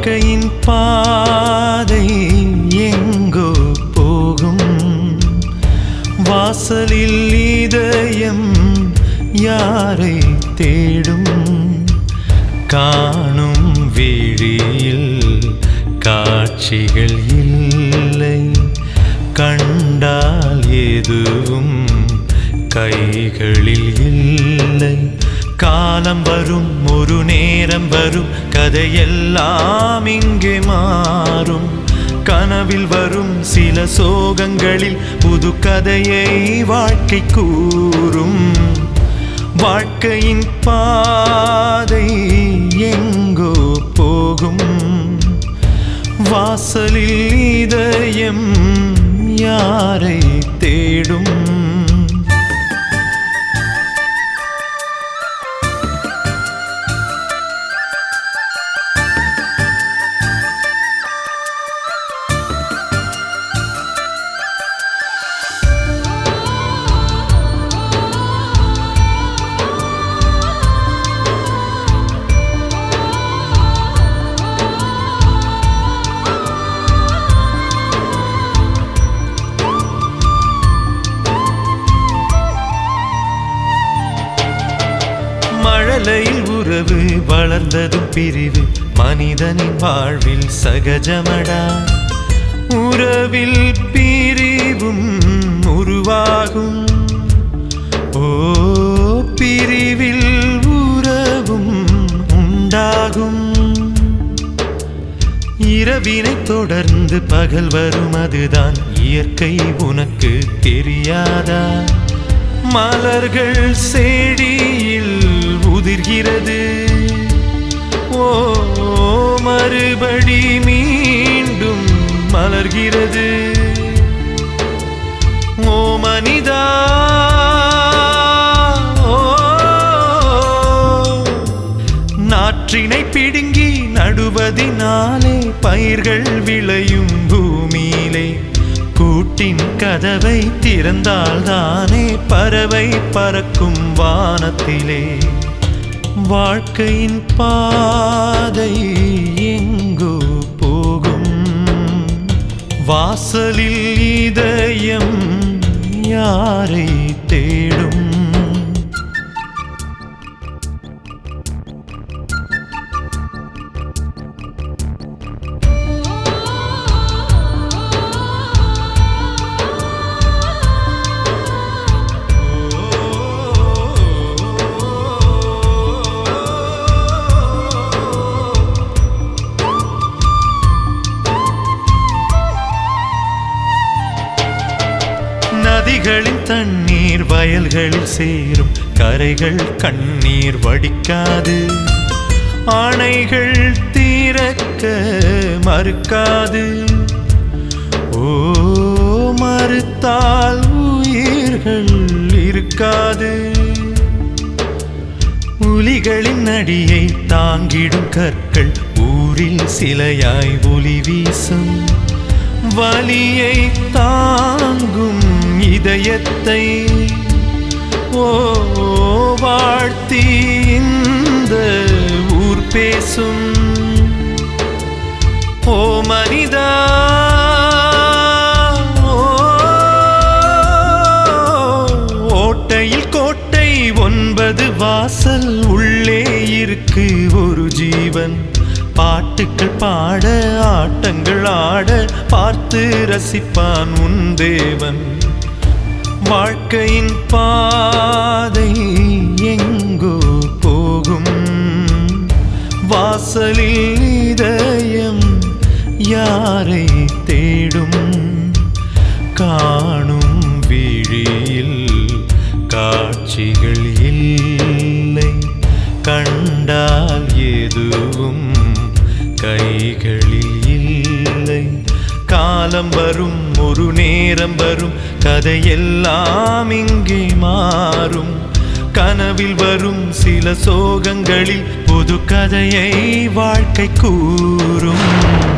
வாழ்க்கையின் பாதை எங்கோ போகும், வாசலில் இதயம் யாரை தேடும்? காணும் விழியில் காட்சிகள் இல்லை, கண்டால் எதுவும் கைகளில் இல்லை. காலம் வரும், ஒரு நேரம் வரும், கதையெல்லாம் இங்கே மாறும். கனவில் வரும் சில சோகங்களில் புது கதையை வாழ்க்கை கூறும். வாழ்க்கையின் பாதை எங்கோ போகும், வாசலில் இதயம் யாரை தேடும்? மழலையில் உறவு வளர்ந்ததும் பிரிவு மனிதனின் வாழ்வில் சகஜமடா. உறவில் பிரிவும் உருவாகும், ஓ பிரிவில் உறவும் உண்டாகும். இரவினை தொடர்ந்து பகல் வரும், அதுதான் இயற்கை, உனக்கு தெரியாதா? மலர்கள் செடியில் உதிர்கிறது, ஓ மறுபடி மீண்டும் மலர்கிறது. ஓ மனிதா, ஓ நாற்றினை பிடுங்கி நடுவதினாலே பயிர்கள் விளையும் பூமியிலே. கூட்டின் கதவை திறந்தால்தானே பறவை பறக்கும் வானத்திலே. வாழ்க்கையின் பாதை எங்கோ போகும், வாசலில் இதயம் யாரை தேடும்? நதிகளின் தண்ணீர் வயல்களில் சேரும், கரைகள் கண்ணீர் வடிக்காது. ஆணைகள் தீரக்க மறுக்காது, ஓ மறுத்தால் உயிர்கள் இருக்காது. புலிகளின் அடியை தாங்கிடும் கற்கள் ஊரில் சிலையாய் ஒளி வீசும். வலியை தாங்கும் இதயத்தை ஓ வாழ்த்தி இந்த ஊர் பேசும். ஓ மனிதா, ஓட்டையில் கோட்டை 9 வாசல், உள்ளே இருக்கு ஒரு ஜீவன். பாட்டுக்கள் பாட ஆட்டங்கள் ஆட பார்த்து ரசிப்பான் உன் தேவன். வாழ்க்கையின் பாதை எங்கோ போகும், வாசலில் இதயம் யாரை தேடும்? காணும் விழியில் காட்சிகள் இல்லை, கண்டால் எதுவும் கைகளில் இல்லை. காலம் வரும், ஒரு நேரம் வரும், கதையெல்லாம் இங்கே மாறும். கனவில் வரும் சில சோகங்களில் புது கதையை வாழ்க்கை கூறும்.